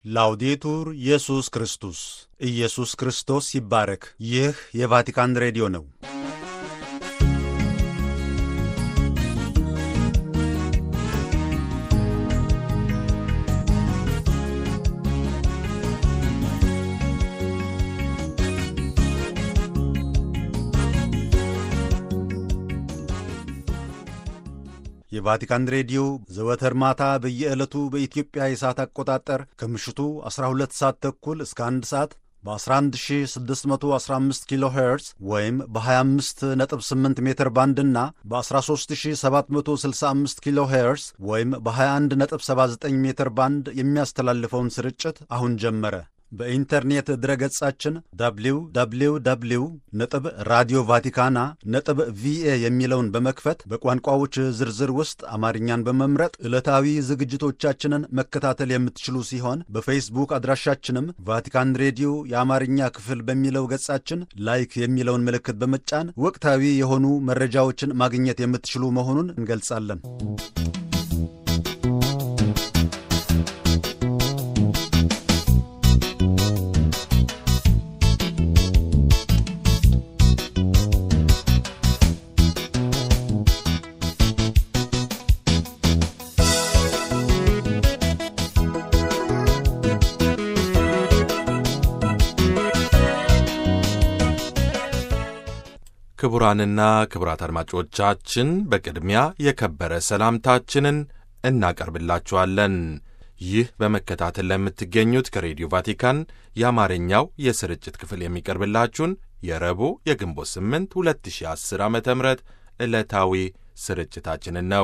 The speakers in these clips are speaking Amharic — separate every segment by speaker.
Speaker 1: ላውዴቱር ኢየሱስ ክርስቶስ ኢየሱስ ክርስቶስ ይባረክ። ይህ የቫቲካን ሬዲዮ ነው። የቫቲካን ሬዲዮ ዘወትር ማታ በየዕለቱ በኢትዮጵያ የሰዓት አቆጣጠር ከምሽቱ 12 ሰዓት ተኩል እስከ 1 ሰዓት በ11615 ኪሎ ሄርዝ ወይም በ258 ሜትር ባንድ እና በ13765 ኪሎ ሄርዝ ወይም በ2179 ሜትር ባንድ የሚያስተላልፈውን ስርጭት አሁን ጀመረ። በኢንተርኔት ድረገጻችን www ራዲዮ ቫቲካና ቪኤ የሚለውን በመክፈት በቋንቋዎች ዝርዝር ውስጥ አማርኛን በመምረጥ ዕለታዊ ዝግጅቶቻችንን መከታተል የምትችሉ ሲሆን በፌስቡክ አድራሻችንም ቫቲካን ሬዲዮ የአማርኛ ክፍል በሚለው ገጻችን ላይክ የሚለውን ምልክት በመጫን ወቅታዊ የሆኑ መረጃዎችን ማግኘት የምትችሉ መሆኑን እንገልጻለን።
Speaker 2: ክቡራንና ክቡራት አድማጮቻችን በቅድሚያ የከበረ ሰላምታችንን እናቀርብላችኋለን። ይህ በመከታተል ለምትገኙት ከሬዲዮ ቫቲካን የአማርኛው የስርጭት ክፍል የሚቀርብላችሁን የረቡዕ የግንቦት 8 2010 ዓ.ም ዕለታዊ ስርጭታችንን ነው።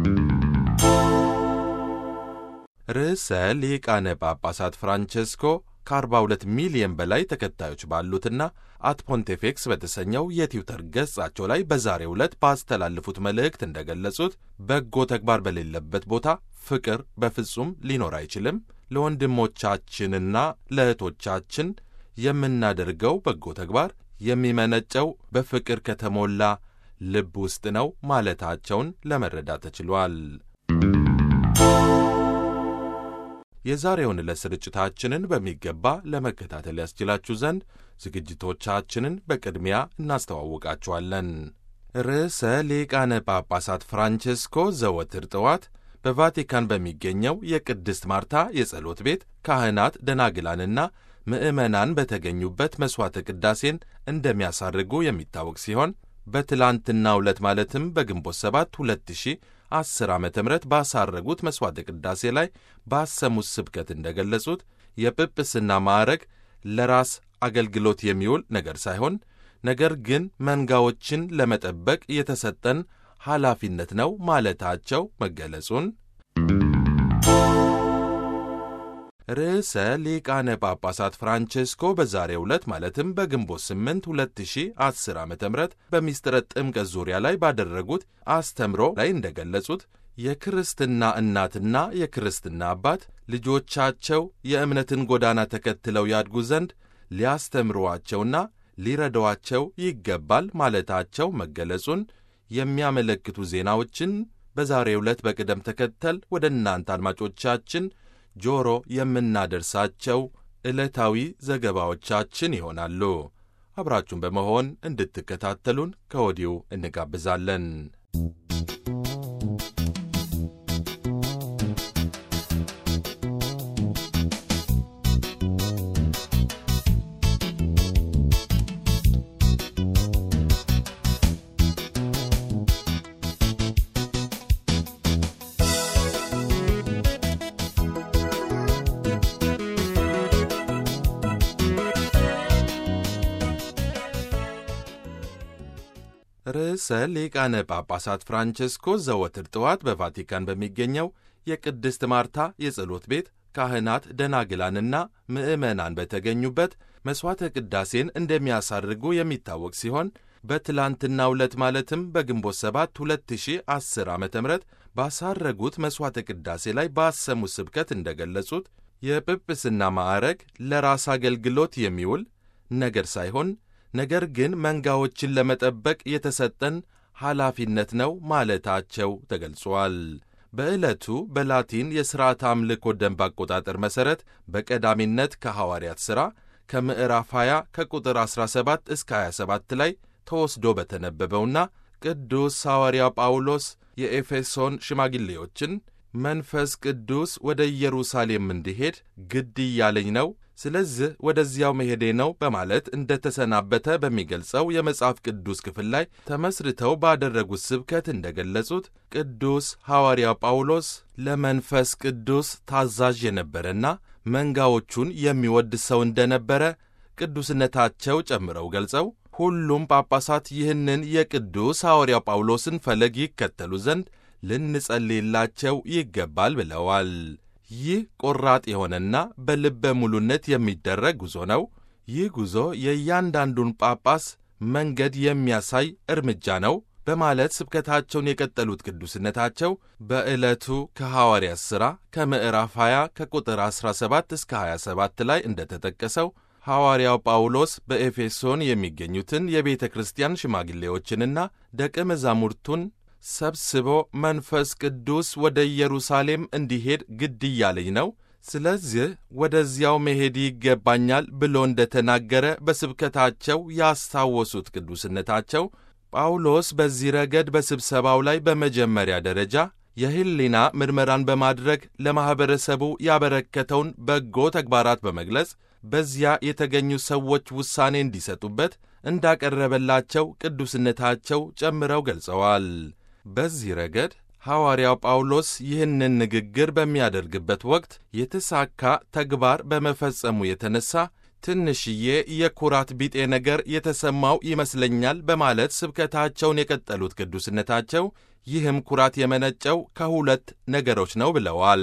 Speaker 2: ርዕሰ ሊቃነ ጳጳሳት ፍራንቼስኮ ከ42 ሚሊዮን በላይ ተከታዮች ባሉትና አት ፖንቴፌክስ በተሰኘው የትዊተር ገጻቸው ላይ በዛሬው ዕለት ባስተላለፉት መልእክት እንደገለጹት በጎ ተግባር በሌለበት ቦታ ፍቅር በፍጹም ሊኖር አይችልም። ለወንድሞቻችንና ለእህቶቻችን የምናደርገው በጎ ተግባር የሚመነጨው በፍቅር ከተሞላ ልብ ውስጥ ነው ማለታቸውን ለመረዳት ተችሏል። የዛሬውን ዕለት ስርጭታችንን በሚገባ ለመከታተል ያስችላችሁ ዘንድ ዝግጅቶቻችንን በቅድሚያ እናስተዋውቃችኋለን። ርዕሰ ሊቃነ ጳጳሳት ፍራንቼስኮ ዘወትር ጠዋት በቫቲካን በሚገኘው የቅድስት ማርታ የጸሎት ቤት ካህናት፣ ደናግላንና ምዕመናን በተገኙበት መሥዋዕተ ቅዳሴን እንደሚያሳርጉ የሚታወቅ ሲሆን በትላንትናው ዕለት ማለትም በግንቦት 7 2010 ዓ.ም ባሳረጉት መሥዋዕተ ቅዳሴ ላይ ባሰሙት ስብከት እንደገለጹት የጵጵስና ማዕረግ ለራስ አገልግሎት የሚውል ነገር ሳይሆን ነገር ግን መንጋዎችን ለመጠበቅ የተሰጠን ኃላፊነት ነው ማለታቸው መገለጹን ርዕሰ ሊቃነ ጳጳሳት ፍራንቼስኮ በዛሬው ዕለት ማለትም በግንቦት 8 2010 ዓ.ም በሚስጥረ ጥምቀት ዙሪያ ላይ ባደረጉት አስተምሮ ላይ እንደገለጹት የክርስትና እናትና የክርስትና አባት ልጆቻቸው የእምነትን ጎዳና ተከትለው ያድጉ ዘንድ ሊያስተምሯቸውና ሊረዷቸው ይገባል ማለታቸው መገለጹን የሚያመለክቱ ዜናዎችን በዛሬው ዕለት በቅደም ተከተል ወደ እናንተ አድማጮቻችን ጆሮ የምናደርሳቸው ዕለታዊ ዘገባዎቻችን ይሆናሉ። አብራችሁን በመሆን እንድትከታተሉን ከወዲሁ እንጋብዛለን። ርዕሰ ሊቃነ ጳጳሳት ፍራንቼስኮ ዘወትር ጠዋት በቫቲካን በሚገኘው የቅድስት ማርታ የጸሎት ቤት ካህናት፣ ደናግላንና ምዕመናን በተገኙበት መሥዋዕተ ቅዳሴን እንደሚያሳርጉ የሚታወቅ ሲሆን በትላንትናው ዕለት ማለትም በግንቦት 7 2010 ዓ.ም ባሳረጉት መሥዋዕተ ቅዳሴ ላይ ባሰሙት ስብከት እንደገለጹት የጵጵስና ማዕረግ ለራስ አገልግሎት የሚውል ነገር ሳይሆን ነገር ግን መንጋዎችን ለመጠበቅ የተሰጠን ኃላፊነት ነው ማለታቸው ተገልጿል። በዕለቱ በላቲን የሥርዓተ አምልኮ ደንብ አቆጣጠር መሠረት በቀዳሚነት ከሐዋርያት ሥራ ከምዕራፍ 20 ከቁጥር 17 እስከ 27 ላይ ተወስዶ በተነበበውና ቅዱስ ሐዋርያው ጳውሎስ የኤፌሶን ሽማግሌዎችን መንፈስ ቅዱስ ወደ ኢየሩሳሌም እንዲሄድ ግድ እያለኝ ነው፣ ስለዚህ ወደዚያው መሄዴ ነው በማለት እንደተሰናበተ በሚገልጸው የመጽሐፍ ቅዱስ ክፍል ላይ ተመስርተው ባደረጉት ስብከት እንደገለጹት ቅዱስ ሐዋርያው ጳውሎስ ለመንፈስ ቅዱስ ታዛዥ የነበረና መንጋዎቹን የሚወድ ሰው እንደነበረ ቅዱስነታቸው ጨምረው ገልጸው ሁሉም ጳጳሳት ይህንን የቅዱስ ሐዋርያው ጳውሎስን ፈለግ ይከተሉ ዘንድ ልንጸልይላቸው ይገባል ብለዋል። ይህ ቆራጥ የሆነና በልበ ሙሉነት የሚደረግ ጉዞ ነው። ይህ ጉዞ የእያንዳንዱን ጳጳስ መንገድ የሚያሳይ እርምጃ ነው በማለት ስብከታቸውን የቀጠሉት ቅዱስነታቸው በዕለቱ ከሐዋርያት ሥራ ከምዕራፍ 20 ከቁጥር 17 እስከ 27 ላይ እንደተጠቀሰው ሐዋርያው ጳውሎስ በኤፌሶን የሚገኙትን የቤተ ክርስቲያን ሽማግሌዎችንና ደቀ መዛሙርቱን ሰብስቦ መንፈስ ቅዱስ ወደ ኢየሩሳሌም እንዲሄድ ግድ እያለኝ ነው፣ ስለዚህ ወደዚያው መሄድ ይገባኛል ብሎ እንደተናገረ በስብከታቸው ያስታወሱት ቅዱስነታቸው ጳውሎስ በዚህ ረገድ በስብሰባው ላይ በመጀመሪያ ደረጃ የሕሊና ምርመራን በማድረግ ለማኅበረሰቡ ያበረከተውን በጎ ተግባራት በመግለጽ በዚያ የተገኙ ሰዎች ውሳኔ እንዲሰጡበት እንዳቀረበላቸው ቅዱስነታቸው ጨምረው ገልጸዋል። በዚህ ረገድ ሐዋርያው ጳውሎስ ይህንን ንግግር በሚያደርግበት ወቅት የተሳካ ተግባር በመፈጸሙ የተነሣ ትንሽዬ የኩራት ቢጤ ነገር የተሰማው ይመስለኛል በማለት ስብከታቸውን የቀጠሉት ቅዱስነታቸው ይህም ኩራት የመነጨው ከሁለት ነገሮች ነው ብለዋል።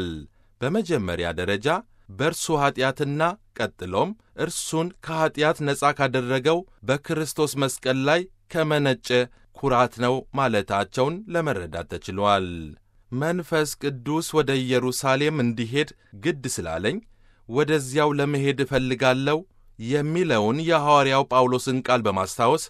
Speaker 2: በመጀመሪያ ደረጃ በእርሱ ኀጢአትና ቀጥሎም እርሱን ከኀጢአት ነጻ ካደረገው በክርስቶስ መስቀል ላይ ከመነጨ ኩራት ነው ማለታቸውን ለመረዳት ተችሏል። መንፈስ ቅዱስ ወደ ኢየሩሳሌም እንዲሄድ ግድ ስላለኝ ወደዚያው ለመሄድ እፈልጋለሁ የሚለውን የሐዋርያው ጳውሎስን ቃል በማስታወስ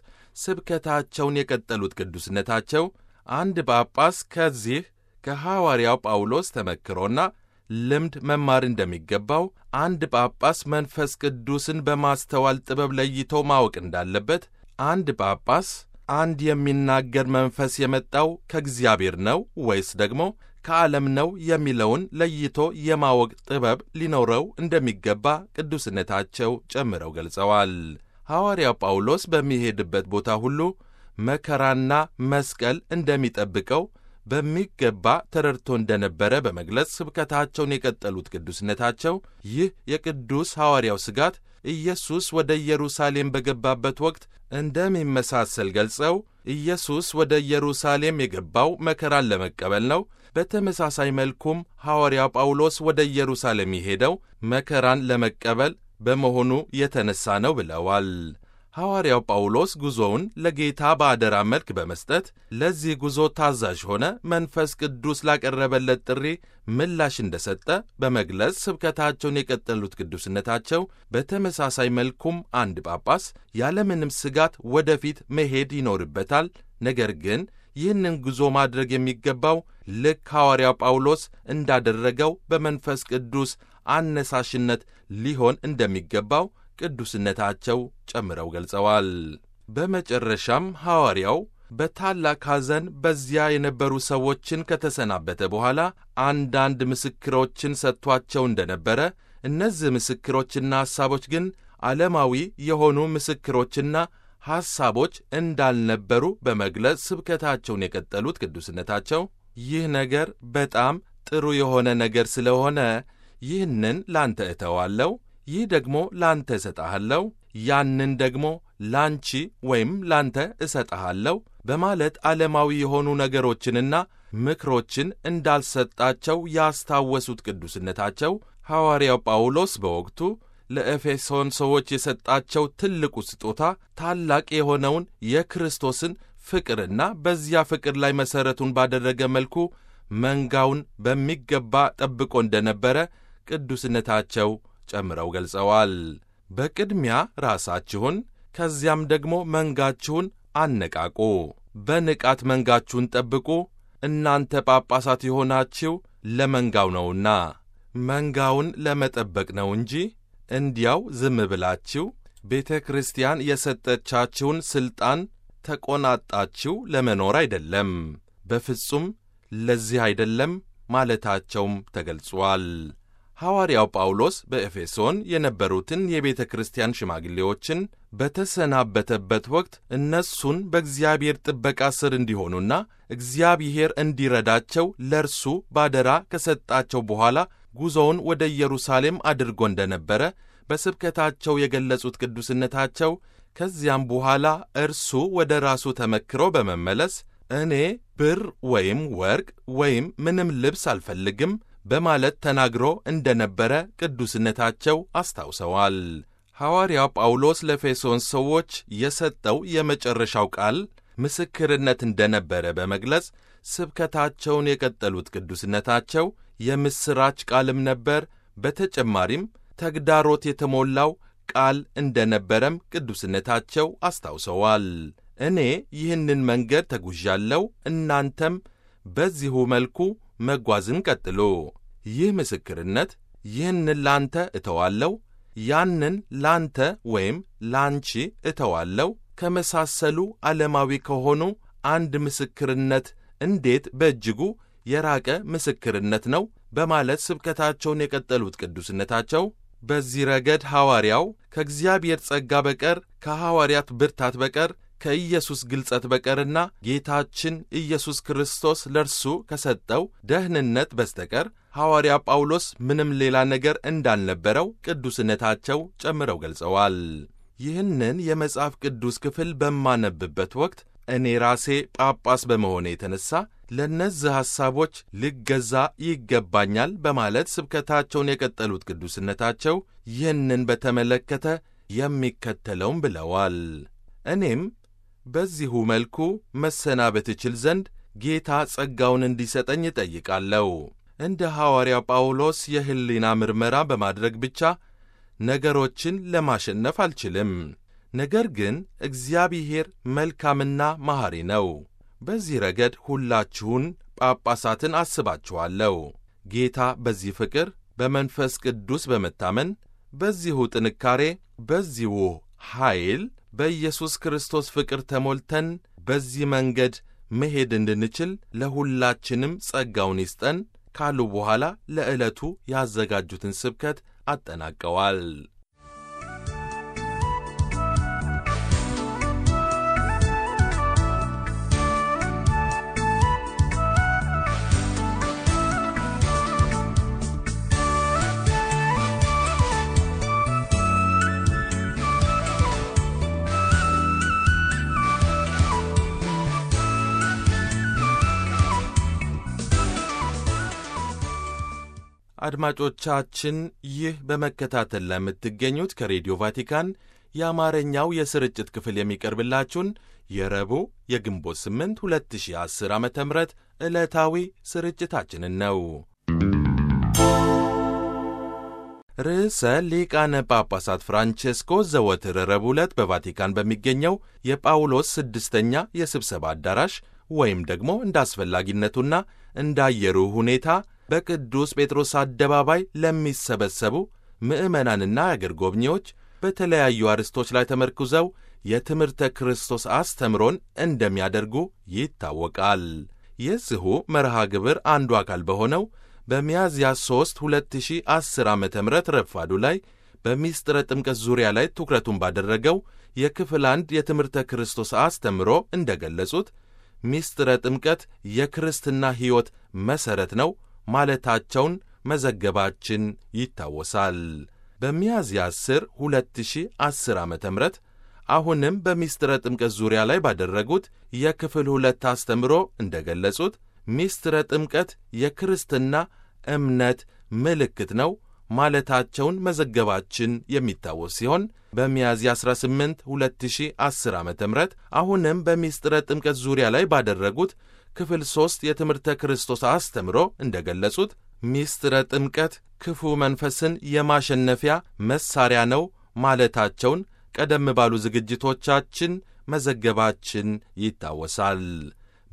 Speaker 2: ስብከታቸውን የቀጠሉት ቅዱስነታቸው አንድ ጳጳስ ከዚህ ከሐዋርያው ጳውሎስ ተመክሮና ልምድ መማር እንደሚገባው፣ አንድ ጳጳስ መንፈስ ቅዱስን በማስተዋል ጥበብ ለይቶ ማወቅ እንዳለበት፣ አንድ ጳጳስ አንድ የሚናገር መንፈስ የመጣው ከእግዚአብሔር ነው ወይስ ደግሞ ከዓለም ነው የሚለውን ለይቶ የማወቅ ጥበብ ሊኖረው እንደሚገባ ቅዱስነታቸው ጨምረው ገልጸዋል። ሐዋርያው ጳውሎስ በሚሄድበት ቦታ ሁሉ መከራና መስቀል እንደሚጠብቀው በሚገባ ተረድቶ እንደነበረ በመግለጽ ስብከታቸውን የቀጠሉት ቅዱስነታቸው ይህ የቅዱስ ሐዋርያው ስጋት ኢየሱስ ወደ ኢየሩሳሌም በገባበት ወቅት እንደሚመሳሰል ገልጸው ኢየሱስ ወደ ኢየሩሳሌም የገባው መከራን ለመቀበል ነው። በተመሳሳይ መልኩም ሐዋርያው ጳውሎስ ወደ ኢየሩሳሌም የሄደው መከራን ለመቀበል በመሆኑ የተነሳ ነው ብለዋል። ሐዋርያው ጳውሎስ ጉዞውን ለጌታ በአደራ መልክ በመስጠት ለዚህ ጉዞ ታዛዥ ሆነ፣ መንፈስ ቅዱስ ላቀረበለት ጥሪ ምላሽ እንደሰጠ በመግለጽ ስብከታቸውን የቀጠሉት ቅዱስነታቸው በተመሳሳይ መልኩም አንድ ጳጳስ ያለምንም ስጋት ወደፊት መሄድ ይኖርበታል። ነገር ግን ይህንን ጉዞ ማድረግ የሚገባው ልክ ሐዋርያው ጳውሎስ እንዳደረገው በመንፈስ ቅዱስ አነሳሽነት ሊሆን እንደሚገባው ቅዱስነታቸው ጨምረው ገልጸዋል። በመጨረሻም ሐዋርያው በታላቅ ሐዘን በዚያ የነበሩ ሰዎችን ከተሰናበተ በኋላ አንዳንድ ምስክሮችን ሰጥቷቸው እንደነበረ፣ እነዚህ ምስክሮችና ሐሳቦች ግን ዓለማዊ የሆኑ ምስክሮችና ሐሳቦች እንዳልነበሩ በመግለጽ ስብከታቸውን የቀጠሉት ቅዱስነታቸው ይህ ነገር በጣም ጥሩ የሆነ ነገር ስለሆነ ይህንን ላንተ እተዋለሁ፣ ይህ ደግሞ ላንተ እሰጥሃለሁ፣ ያንን ደግሞ ላንቺ ወይም ላንተ እሰጥሃለሁ በማለት ዓለማዊ የሆኑ ነገሮችንና ምክሮችን እንዳልሰጣቸው ያስታወሱት ቅዱስነታቸው ሐዋርያው ጳውሎስ በወቅቱ ለኤፌሶን ሰዎች የሰጣቸው ትልቁ ስጦታ ታላቅ የሆነውን የክርስቶስን ፍቅርና በዚያ ፍቅር ላይ መሠረቱን ባደረገ መልኩ መንጋውን በሚገባ ጠብቆ እንደነበረ ቅዱስነታቸው ጨምረው ገልጸዋል። በቅድሚያ ራሳችሁን ከዚያም ደግሞ መንጋችሁን አነቃቁ፣ በንቃት መንጋችሁን ጠብቁ፣ እናንተ ጳጳሳት የሆናችሁ ለመንጋው ነውና መንጋውን ለመጠበቅ ነው እንጂ እንዲያው ዝም ብላችሁ ቤተ ክርስቲያን የሰጠቻችሁን ሥልጣን ተቆናጣችሁ ለመኖር አይደለም። በፍጹም ለዚህ አይደለም ማለታቸውም ተገልጿል። ሐዋርያው ጳውሎስ በኤፌሶን የነበሩትን የቤተ ክርስቲያን ሽማግሌዎችን በተሰናበተበት ወቅት እነሱን በእግዚአብሔር ጥበቃ ስር እንዲሆኑና እግዚአብሔር እንዲረዳቸው ለእርሱ ባደራ ከሰጣቸው በኋላ ጉዞውን ወደ ኢየሩሳሌም አድርጎ እንደነበረ በስብከታቸው የገለጹት ቅዱስነታቸው ከዚያም በኋላ እርሱ ወደ ራሱ ተመክሮ በመመለስ እኔ ብር ወይም ወርቅ ወይም ምንም ልብስ አልፈልግም በማለት ተናግሮ እንደነበረ ቅዱስነታቸው አስታውሰዋል። ሐዋርያው ጳውሎስ ለኤፌሶን ሰዎች የሰጠው የመጨረሻው ቃል ምስክርነት እንደነበረ በመግለጽ ስብከታቸውን የቀጠሉት ቅዱስነታቸው የምሥራች ቃልም ነበር። በተጨማሪም ተግዳሮት የተሞላው ቃል እንደነበረም ቅዱስነታቸው አስታውሰዋል። እኔ ይህንን መንገድ ተጉዣለሁ፣ እናንተም በዚሁ መልኩ መጓዝን ቀጥሉ። ይህ ምስክርነት ይህንን ላንተ እተዋለሁ፣ ያንን ላንተ ወይም ላንቺ እተዋለሁ ከመሳሰሉ ዓለማዊ ከሆኑ አንድ ምስክርነት እንዴት በእጅጉ የራቀ ምስክርነት ነው በማለት ስብከታቸውን የቀጠሉት ቅዱስነታቸው በዚህ ረገድ ሐዋርያው ከእግዚአብሔር ጸጋ በቀር ከሐዋርያት ብርታት በቀር ከኢየሱስ ግልጸት በቀርና ጌታችን ኢየሱስ ክርስቶስ ለርሱ ከሰጠው ደህንነት በስተቀር ሐዋርያ ጳውሎስ ምንም ሌላ ነገር እንዳልነበረው ቅዱስነታቸው ጨምረው ገልጸዋል። ይህንን የመጽሐፍ ቅዱስ ክፍል በማነብበት ወቅት እኔ ራሴ ጳጳስ በመሆኔ የተነሣ ለእነዚህ ሐሳቦች ልገዛ ይገባኛል በማለት ስብከታቸውን የቀጠሉት ቅዱስነታቸው ይህንን በተመለከተ የሚከተለውን ብለዋል። እኔም በዚሁ መልኩ መሰናበት እችል ዘንድ ጌታ ጸጋውን እንዲሰጠኝ እጠይቃለሁ። እንደ ሐዋርያ ጳውሎስ የሕሊና ምርመራ በማድረግ ብቻ ነገሮችን ለማሸነፍ አልችልም። ነገር ግን እግዚአብሔር መልካምና መሐሪ ነው። በዚህ ረገድ ሁላችሁን ጳጳሳትን አስባችኋለሁ። ጌታ በዚህ ፍቅር በመንፈስ ቅዱስ በመታመን በዚሁ ጥንካሬ በዚሁ ኃይል በኢየሱስ ክርስቶስ ፍቅር ተሞልተን በዚህ መንገድ መሄድ እንድንችል ለሁላችንም ጸጋውን ይስጠን ካሉ በኋላ ለዕለቱ ያዘጋጁትን ስብከት አጠናቀዋል። አድማጮቻችን ይህ በመከታተል ላይ የምትገኙት ከሬዲዮ ቫቲካን የአማርኛው የስርጭት ክፍል የሚቀርብላችሁን የረቡዕ የግንቦት 8 2010 ዓ.ም ዕለታዊ ስርጭታችንን ነው። ርዕሰ ሊቃነ ጳጳሳት ፍራንቼስኮ ዘወትር ረቡዕ ዕለት በቫቲካን በሚገኘው የጳውሎስ ስድስተኛ የስብሰባ አዳራሽ ወይም ደግሞ እንደ አስፈላጊነቱና እንዳየሩ ሁኔታ በቅዱስ ጴጥሮስ አደባባይ ለሚሰበሰቡ ምዕመናንና አገር ጎብኚዎች በተለያዩ አርዕስቶች ላይ ተመርኩዘው የትምህርተ ክርስቶስ አስተምሮን እንደሚያደርጉ ይታወቃል። የዚሁ መርሃ ግብር አንዱ አካል በሆነው በሚያዝያ 3 2010 ዓ.ም ረፋዱ ላይ በሚስጥረ ጥምቀት ዙሪያ ላይ ትኩረቱን ባደረገው የክፍል 1 የትምህርተ ክርስቶስ አስተምሮ እንደገለጹት ሚስጥረ ጥምቀት የክርስትና ሕይወት መሠረት ነው ማለታቸውን መዘገባችን ይታወሳል። በሚያዝያ 10 2010 ዓ.ም አሁንም በሚስጥረ ጥምቀት ዙሪያ ላይ ባደረጉት የክፍል 2 አስተምሮ እንደገለጹት ሚስጥረ ጥምቀት የክርስትና እምነት ምልክት ነው ማለታቸውን መዘገባችን የሚታወስ ሲሆን በሚያዝያ 18 2010 ዓ.ም አሁንም በሚስጥረ ጥምቀት ዙሪያ ላይ ባደረጉት ክፍል 3 የትምህርተ ክርስቶስ አስተምሮ እንደገለጹት ሚስጥረ ጥምቀት ክፉ መንፈስን የማሸነፊያ መሳሪያ ነው ማለታቸውን ቀደም ባሉ ዝግጅቶቻችን መዘገባችን ይታወሳል።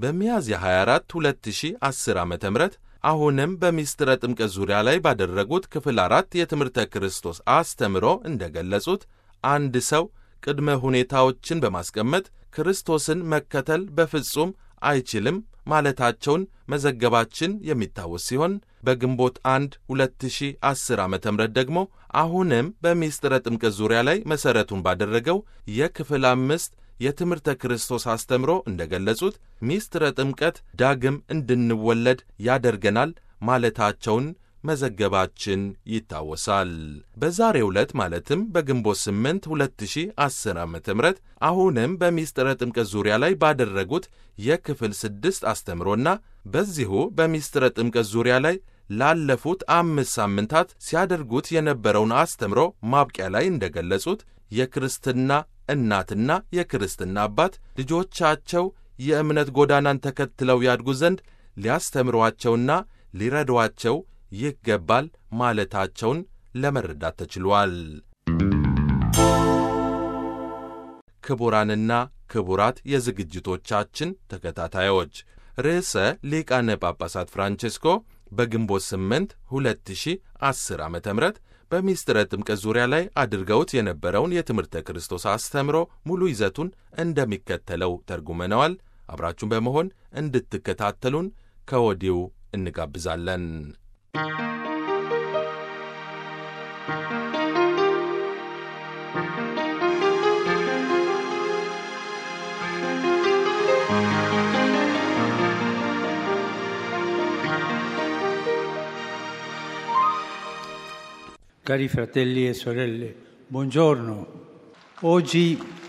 Speaker 2: በሚያዝያ 24 2010 ዓ.ም አሁንም በሚስጥረ ጥምቀት ዙሪያ ላይ ባደረጉት ክፍል 4 የትምህርተ ክርስቶስ አስተምሮ እንደገለጹት አንድ ሰው ቅድመ ሁኔታዎችን በማስቀመጥ ክርስቶስን መከተል በፍጹም አይችልም ማለታቸውን መዘገባችን የሚታወስ ሲሆን በግንቦት 1 2010 ዓ.ም ደግሞ አሁንም በሚስጥረ ጥምቀት ዙሪያ ላይ መሠረቱን ባደረገው የክፍል 5 የትምህርተ ክርስቶስ አስተምሮ እንደገለጹት ሚስጥረ ጥምቀት ዳግም እንድንወለድ ያደርገናል ማለታቸውን መዘገባችን ይታወሳል። በዛሬው ዕለት ማለትም በግንቦት 8 2010 ዓ.ም አሁንም በሚስጥረ ጥምቀት ዙሪያ ላይ ባደረጉት የክፍል 6 አስተምሮና በዚሁ በሚስጥረ ጥምቀት ዙሪያ ላይ ላለፉት 5 ሳምንታት ሲያደርጉት የነበረውን አስተምሮ ማብቂያ ላይ እንደገለጹት የክርስትና እናትና የክርስትና አባት ልጆቻቸው የእምነት ጎዳናን ተከትለው ያድጉ ዘንድ ሊያስተምሯቸውና ሊረዷቸው ይገባል ማለታቸውን ለመረዳት ተችሏል። ክቡራንና ክቡራት የዝግጅቶቻችን ተከታታዮች ርዕሰ ሊቃነ ጳጳሳት ፍራንቼስኮ በግንቦት 8 2010 ዓ.ም በሚስጥረ ጥምቀት ዙሪያ ላይ አድርገውት የነበረውን የትምህርተ ክርስቶስ አስተምሮ ሙሉ ይዘቱን እንደሚከተለው ተርጉመነዋል። አብራችሁን በመሆን እንድትከታተሉን ከወዲሁ እንጋብዛለን።
Speaker 3: Cari fratelli e sorelle, buongiorno. Oggi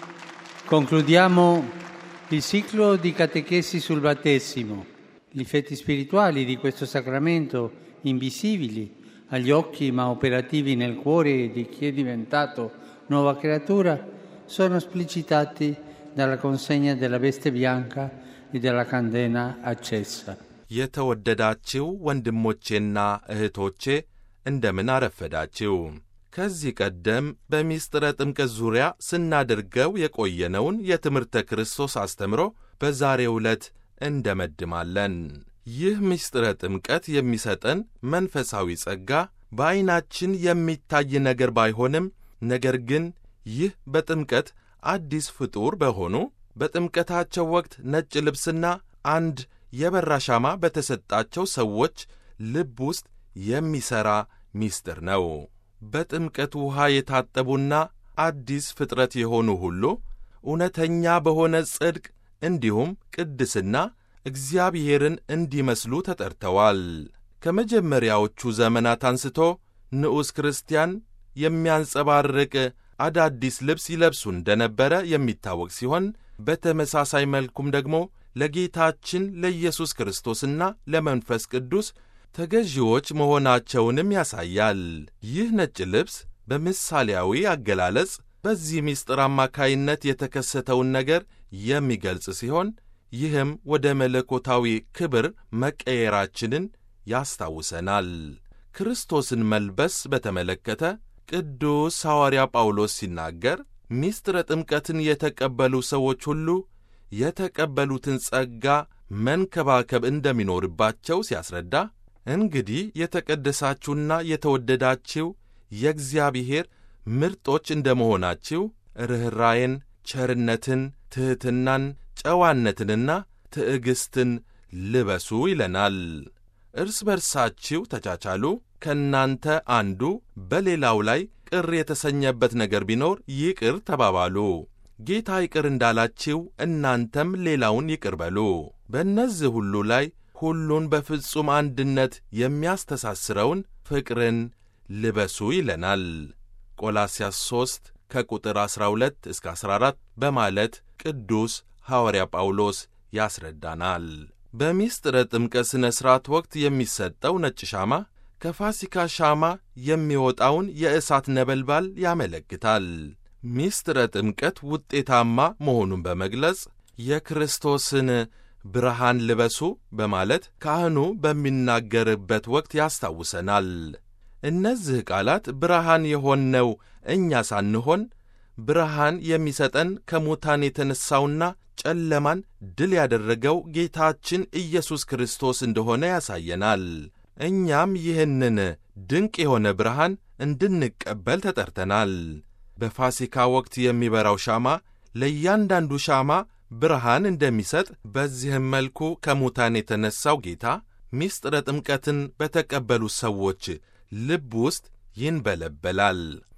Speaker 3: concludiamo il ciclo di catechesi sul battesimo. Gli effetti spirituali di questo sacramento, invisibili agli occhi ma operativi nel cuore di chi è diventato nuova creatura, sono esplicitati dalla consegna della veste bianca e della candela accesa.
Speaker 2: የተወደዳችሁ ወንድሞቼና እህቶቼ እንደምን አረፈዳችሁ። ከዚህ ቀደም በሚስጥረ ጥምቀት ዙሪያ ስናደርገው የቆየነውን የትምህርተ ክርስቶስ አስተምሮ በዛሬው ዕለት እንደመድማለን። ይህ ሚስጥረ ጥምቀት የሚሰጠን መንፈሳዊ ጸጋ በዐይናችን የሚታይ ነገር ባይሆንም፣ ነገር ግን ይህ በጥምቀት አዲስ ፍጡር በሆኑ በጥምቀታቸው ወቅት ነጭ ልብስና አንድ የበራ ሻማ በተሰጣቸው ሰዎች ልብ ውስጥ የሚሠራ ሚስጥር ነው። በጥምቀት ውሃ የታጠቡና አዲስ ፍጥረት የሆኑ ሁሉ እውነተኛ በሆነ ጽድቅ እንዲሁም ቅድስና እግዚአብሔርን እንዲመስሉ ተጠርተዋል። ከመጀመሪያዎቹ ዘመናት አንስቶ ንዑስ ክርስቲያን የሚያንጸባርቅ አዳዲስ ልብስ ይለብሱ እንደነበረ የሚታወቅ ሲሆን በተመሳሳይ መልኩም ደግሞ ለጌታችን ለኢየሱስ ክርስቶስና ለመንፈስ ቅዱስ ተገዢዎች መሆናቸውንም ያሳያል። ይህ ነጭ ልብስ በምሳሌያዊ አገላለጽ በዚህ ምስጢር አማካይነት የተከሰተውን ነገር የሚገልጽ ሲሆን ይህም ወደ መለኮታዊ ክብር መቀየራችንን ያስታውሰናል። ክርስቶስን መልበስ በተመለከተ ቅዱስ ሐዋርያ ጳውሎስ ሲናገር ምስጢረ ጥምቀትን የተቀበሉ ሰዎች ሁሉ የተቀበሉትን ጸጋ መንከባከብ እንደሚኖርባቸው ሲያስረዳ እንግዲህ የተቀደሳችሁና የተወደዳችሁ የእግዚአብሔር ምርጦች እንደመሆናችሁ ርኅራኄን፣ ቸርነትን፣ ትሕትናን፣ ጨዋነትንና ትዕግሥትን ልበሱ ይለናል። እርስ በርሳችሁ ተቻቻሉ። ከእናንተ አንዱ በሌላው ላይ ቅር የተሰኘበት ነገር ቢኖር ይቅር ተባባሉ። ጌታ ይቅር እንዳላችሁ እናንተም ሌላውን ይቅር በሉ። በእነዚህ ሁሉ ላይ ሁሉን በፍጹም አንድነት የሚያስተሳስረውን ፍቅርን ልበሱ ይለናል። ቆላስያስ 3 ከቁጥር 12 እስከ 14 በማለት ቅዱስ ሐዋርያ ጳውሎስ ያስረዳናል። በሚስጥረ ጥምቀት ሥነ ሥርዓት ወቅት የሚሰጠው ነጭ ሻማ ከፋሲካ ሻማ የሚወጣውን የእሳት ነበልባል ያመለክታል። ሚስጥረ ጥምቀት ውጤታማ መሆኑን በመግለጽ የክርስቶስን ብርሃን ልበሱ በማለት ካህኑ በሚናገርበት ወቅት ያስታውሰናል። እነዚህ ቃላት ብርሃን የሆነው እኛ ሳንሆን ብርሃን የሚሰጠን ከሙታን የተነሣውና ጨለማን ድል ያደረገው ጌታችን ኢየሱስ ክርስቶስ እንደሆነ ያሳየናል። እኛም ይህንን ድንቅ የሆነ ብርሃን እንድንቀበል ተጠርተናል። በፋሲካ ወቅት የሚበራው ሻማ ለእያንዳንዱ ሻማ ብርሃን እንደሚሰጥ፣ በዚህም መልኩ ከሙታን የተነሣው ጌታ ምስጢረ ጥምቀትን በተቀበሉ ሰዎች ልብ ውስጥ ይንበለበላል፣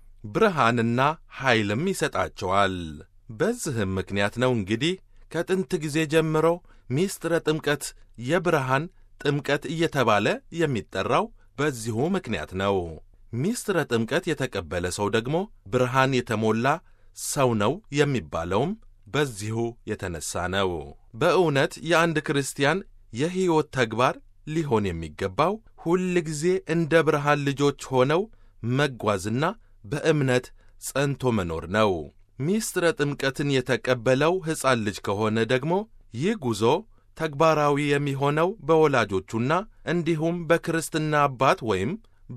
Speaker 2: ብርሃንና ኃይልም ይሰጣቸዋል። በዚህም ምክንያት ነው እንግዲህ ከጥንት ጊዜ ጀምሮ ምስጢረ ጥምቀት የብርሃን ጥምቀት እየተባለ የሚጠራው በዚሁ ምክንያት ነው። ምስጢረ ጥምቀት የተቀበለ ሰው ደግሞ ብርሃን የተሞላ ሰው ነው የሚባለውም በዚሁ የተነሳ ነው። በእውነት የአንድ ክርስቲያን የሕይወት ተግባር ሊሆን የሚገባው ሁል ጊዜ እንደ ብርሃን ልጆች ሆነው መጓዝና በእምነት ጸንቶ መኖር ነው። ምስጢረ ጥምቀትን የተቀበለው ሕፃን ልጅ ከሆነ ደግሞ ይህ ጉዞ ተግባራዊ የሚሆነው በወላጆቹና እንዲሁም በክርስትና አባት ወይም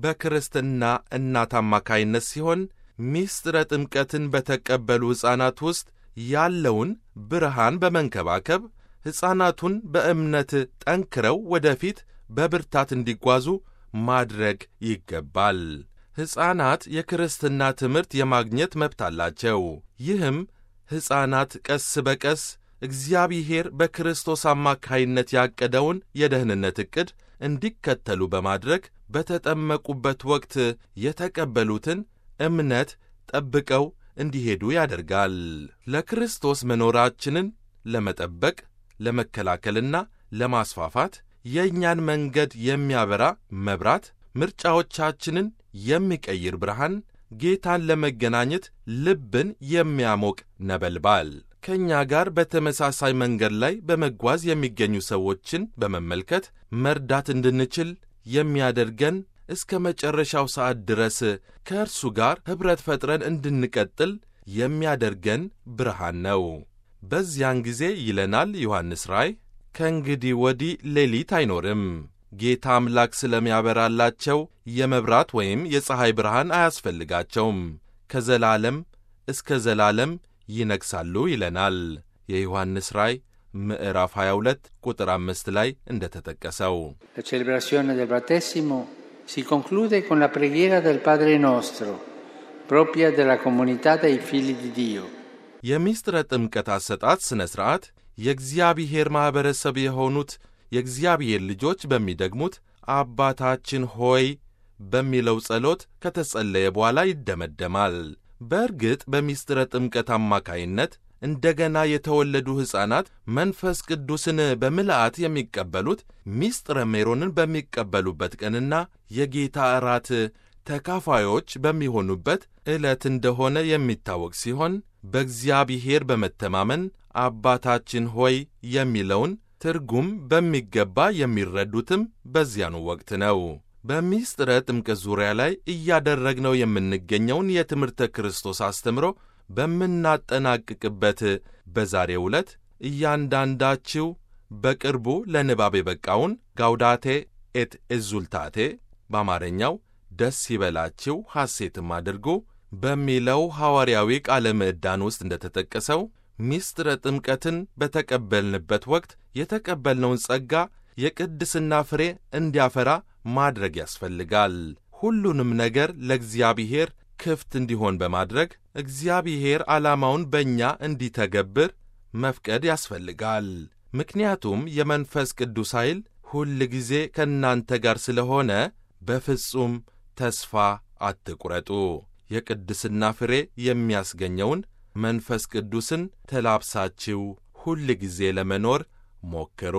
Speaker 2: በክርስትና እናት አማካይነት ሲሆን ምስጢረ ጥምቀትን በተቀበሉ ሕፃናት ውስጥ ያለውን ብርሃን በመንከባከብ ሕፃናቱን በእምነት ጠንክረው ወደፊት በብርታት እንዲጓዙ ማድረግ ይገባል። ሕፃናት የክርስትና ትምህርት የማግኘት መብት አላቸው። ይህም ሕፃናት ቀስ በቀስ እግዚአብሔር በክርስቶስ አማካይነት ያቀደውን የደህንነት ዕቅድ እንዲከተሉ በማድረግ በተጠመቁበት ወቅት የተቀበሉትን እምነት ጠብቀው እንዲሄዱ ያደርጋል። ለክርስቶስ መኖራችንን ለመጠበቅ ለመከላከልና ለማስፋፋት የእኛን መንገድ የሚያበራ መብራት፣ ምርጫዎቻችንን የሚቀይር ብርሃን፣ ጌታን ለመገናኘት ልብን የሚያሞቅ ነበልባል፣ ከእኛ ጋር በተመሳሳይ መንገድ ላይ በመጓዝ የሚገኙ ሰዎችን በመመልከት መርዳት እንድንችል የሚያደርገን እስከ መጨረሻው ሰዓት ድረስ ከእርሱ ጋር ኅብረት ፈጥረን እንድንቀጥል የሚያደርገን ብርሃን ነው። በዚያን ጊዜ ይለናል ዮሐንስ ራእይ፣ ከእንግዲህ ወዲህ ሌሊት አይኖርም፣ ጌታ አምላክ ስለሚያበራላቸው የመብራት ወይም የፀሐይ ብርሃን አያስፈልጋቸውም፣ ከዘላለም እስከ ዘላለም ይነግሣሉ ይለናል። የዮሐንስ ራእይ ምዕራፍ 22 ቁጥር 5 ላይ እንደተጠቀሰው
Speaker 3: La celebrazione del battesimo si conclude con la preghiera del Padre nostro, propria della comunità dei figli di Dio.
Speaker 2: የምስጢረ ጥምቀት አሰጣጥ ሥነ ሥርዓት የእግዚአብሔር ማኅበረሰብ የሆኑት የእግዚአብሔር ልጆች በሚደግሙት አባታችን ሆይ በሚለው ጸሎት ከተጸለየ በኋላ ይደመደማል። በእርግጥ በምስጢረ ጥምቀት አማካይነት እንደገና የተወለዱ ሕፃናት መንፈስ ቅዱስን በምልአት የሚቀበሉት ምስጢረ ሜሮንን በሚቀበሉበት ቀንና የጌታ እራት ተካፋዮች በሚሆኑበት ዕለት እንደሆነ የሚታወቅ ሲሆን በእግዚአብሔር በመተማመን አባታችን ሆይ የሚለውን ትርጉም በሚገባ የሚረዱትም በዚያኑ ወቅት ነው። በምስጢረ ጥምቀት ዙሪያ ላይ እያደረግነው የምንገኘውን የትምህርተ ክርስቶስ አስተምሮ በምናጠናቅቅበት በዛሬው ዕለት እያንዳንዳችሁ በቅርቡ ለንባብ የበቃውን ጋውዳቴ ኤት ኤዙልታቴ በአማርኛው ደስ ይበላችሁ ሐሴትም አድርጉ በሚለው ሐዋርያዊ ቃለ ምዕዳን ውስጥ እንደተጠቀሰው ምስጢረ ጥምቀትን በተቀበልንበት ወቅት የተቀበልነውን ጸጋ የቅድስና ፍሬ እንዲያፈራ ማድረግ ያስፈልጋል። ሁሉንም ነገር ለእግዚአብሔር ክፍት እንዲሆን በማድረግ እግዚአብሔር ዓላማውን በእኛ እንዲተገብር መፍቀድ ያስፈልጋል። ምክንያቱም የመንፈስ ቅዱስ ኃይል ሁል ጊዜ ከእናንተ ጋር ስለሆነ በፍጹም ተስፋ አትቁረጡ። የቅድስና ፍሬ የሚያስገኘውን መንፈስ ቅዱስን ተላብሳችሁ ሁል ጊዜ ለመኖር ሞክሩ።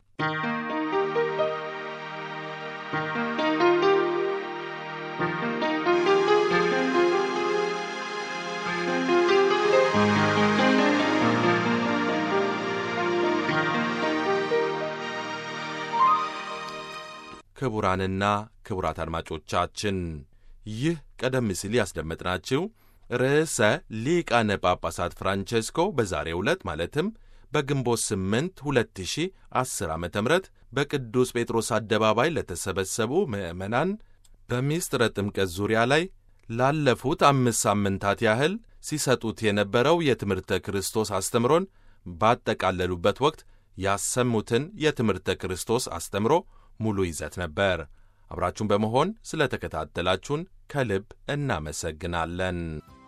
Speaker 2: ክቡራንና ክቡራት አድማጮቻችን ይህ ቀደም ሲል ያስደመጥናችሁ ርዕሰ ሊቃነ ጳጳሳት ፍራንቼስኮ በዛሬው ዕለት ማለትም በግንቦት 8 2010 ዓ.ም በቅዱስ ጴጥሮስ አደባባይ ለተሰበሰቡ ምዕመናን በምስጢረ ጥምቀት ዙሪያ ላይ ላለፉት 5 ሳምንታት ያህል ሲሰጡት የነበረው የትምህርተ ክርስቶስ አስተምሮን ባጠቃለሉበት ወቅት ያሰሙትን የትምህርተ ክርስቶስ አስተምሮ ሙሉ ይዘት ነበር። አብራችሁን በመሆን ስለ ተከታተላችሁን ከልብ እናመሰግናለን።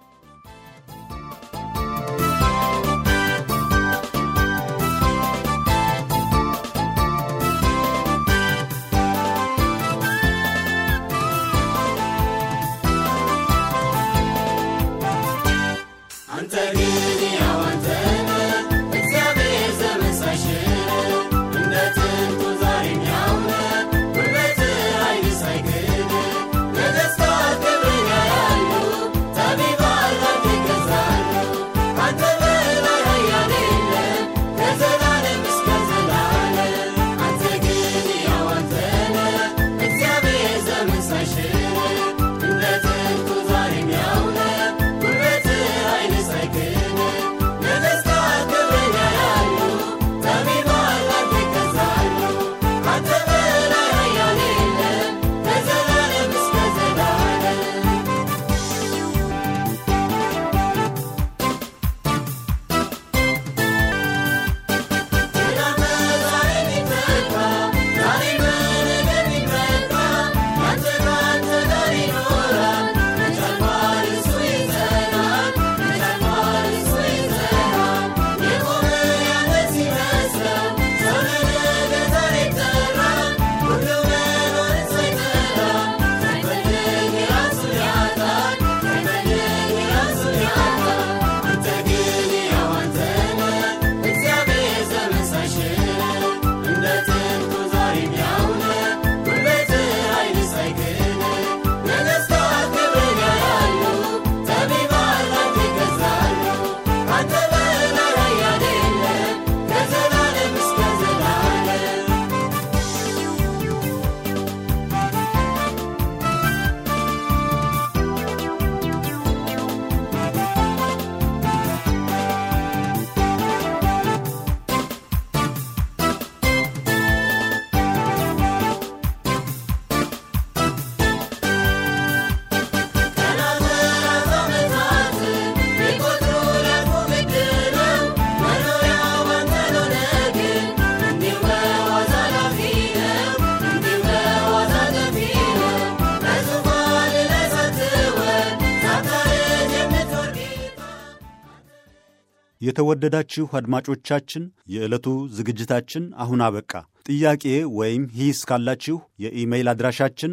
Speaker 1: የተወደዳችሁ አድማጮቻችን የዕለቱ ዝግጅታችን አሁን አበቃ። ጥያቄ ወይም ሂስ ካላችሁ የኢሜይል አድራሻችን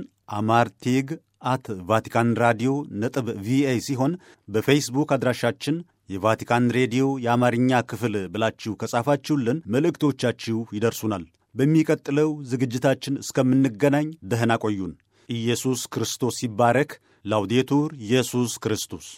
Speaker 1: amartig@vaticanradio.va ሲሆን በፌስቡክ አድራሻችን የቫቲካን ሬዲዮ የአማርኛ ክፍል ብላችሁ ከጻፋችሁልን መልእክቶቻችሁ ይደርሱናል። በሚቀጥለው ዝግጅታችን እስከምንገናኝ ደህና ቆዩን። ኢየሱስ ክርስቶስ ይባረክ። ላውዴቱር ኢየሱስ ክርስቶስ